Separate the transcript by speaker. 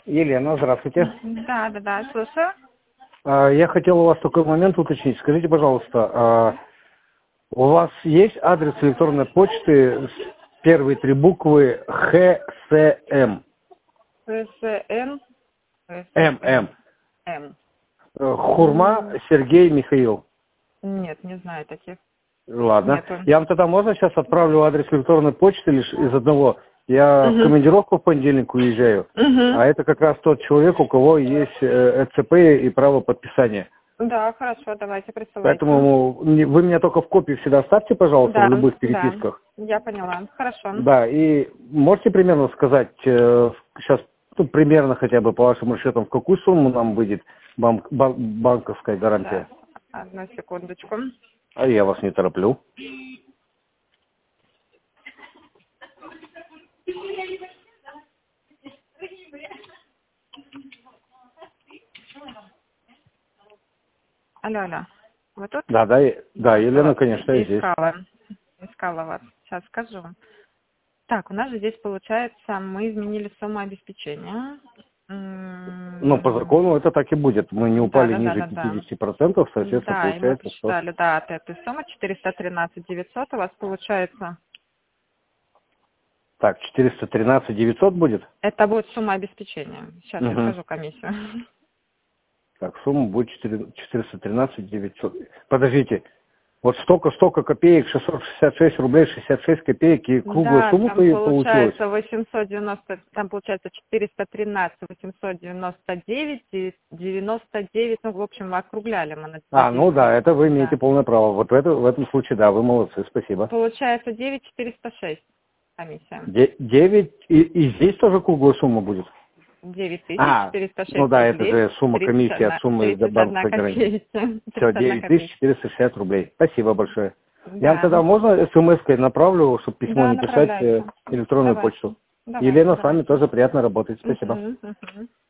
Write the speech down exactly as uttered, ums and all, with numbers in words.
Speaker 1: Елена, здравствуйте.
Speaker 2: Да, да, да, слушаю.
Speaker 1: А, Я хотел у вас такой момент уточнить. Скажите, пожалуйста, а, у вас есть адрес электронной почты, с- первые три буквы Х С М?
Speaker 2: ХСН.
Speaker 1: М, М.
Speaker 2: М.
Speaker 1: Э, Хурма Сергей Михаил.
Speaker 2: Нет, не знаю таких.
Speaker 1: Ладно.
Speaker 2: Нету.
Speaker 1: Я вам тогда можно сейчас отправлю адрес электронной почты лишь из одного. Я в
Speaker 2: Угу.
Speaker 1: командировку в понедельник уезжаю, а
Speaker 2: Угу.
Speaker 1: это как раз тот человек, у кого есть э, ЭЦП и право подписания.
Speaker 2: Да, хорошо, давайте присылайте.
Speaker 1: Поэтому не- вы меня только в копии всегда ставьте, пожалуйста,
Speaker 2: Да,
Speaker 1: в любых
Speaker 2: да,
Speaker 1: переписках.
Speaker 2: я поняла. Хорошо.
Speaker 1: Да, и можете примерно сказать, э, сейчас ну, примерно хотя бы по вашим расчетам, в какую сумму нам выйдет банк- бан- банковская гарантия?
Speaker 2: Да, одну секундочку.
Speaker 1: А я вас не тороплю.
Speaker 2: Алло, алло. Вы тут?
Speaker 1: Да, да, и- да, Елена,
Speaker 2: Вот,
Speaker 1: конечно, я здесь.
Speaker 2: искала. Искала вас. Сейчас скажу. Так, у нас же здесь получается, мы изменили сумму обеспечения.
Speaker 1: Но по
Speaker 2: М,
Speaker 1: закону это так и будет. Мы не
Speaker 2: Да,
Speaker 1: упали
Speaker 2: да, да,
Speaker 1: ниже
Speaker 2: да, да.
Speaker 1: пятидесяти процентов, соответственно,
Speaker 2: Да, и мы
Speaker 1: получается, что...
Speaker 2: посчитали, да, от этой суммы четыреста тринадцать девятьсот у вас получается.
Speaker 1: Так, четыреста тринадцать девятьсот будет?
Speaker 2: Это будет сумма обеспечения. Сейчас я
Speaker 1: Угу.
Speaker 2: скажу комиссию.
Speaker 1: Так, сумма будет четыре- четыреста тринадцать девятьсот. Подождите, вот столько, столько копеек, шестьсот шестьдесят шесть рублей шестьдесят шесть копеек, и круглая
Speaker 2: Да,
Speaker 1: сумма
Speaker 2: там
Speaker 1: по- получилась.
Speaker 2: получается восемьсот девяносто, там получается четыреста тринадцать, восемьсот девяносто девять и девяносто девять, ну, в общем, мы округляли мы на
Speaker 1: А, ну да, это вы имеете
Speaker 2: да.
Speaker 1: полное право. Вот в, это, в этом случае, да, вы молодцы, спасибо.
Speaker 2: Получается девять четыреста шесть комиссия.
Speaker 1: Де- девять, и, и здесь тоже круглая сумма будет?
Speaker 2: девять тысяч
Speaker 1: А,
Speaker 2: четыреста
Speaker 1: ну
Speaker 2: шесть
Speaker 1: да, это
Speaker 2: рублей,
Speaker 1: же сумма
Speaker 2: тридцать
Speaker 1: комиссии от
Speaker 2: одна,
Speaker 1: суммы
Speaker 2: тридцать одна
Speaker 1: банковской гарантии.
Speaker 2: копейка.
Speaker 1: Все,
Speaker 2: тридцать одна
Speaker 1: девять тысяч
Speaker 2: копейка.
Speaker 1: четыреста шестьдесят рублей. Спасибо большое. Я вам
Speaker 2: Да.
Speaker 1: тогда можно смс-кой направлю, чтобы письмо
Speaker 2: Да,
Speaker 1: не писать, э,
Speaker 2: направляйте.
Speaker 1: электронную
Speaker 2: Давайте.
Speaker 1: почту?
Speaker 2: Давайте,
Speaker 1: Елена, с вами
Speaker 2: давайте.
Speaker 1: тоже приятно работать. Спасибо.
Speaker 2: Мгм, мгм.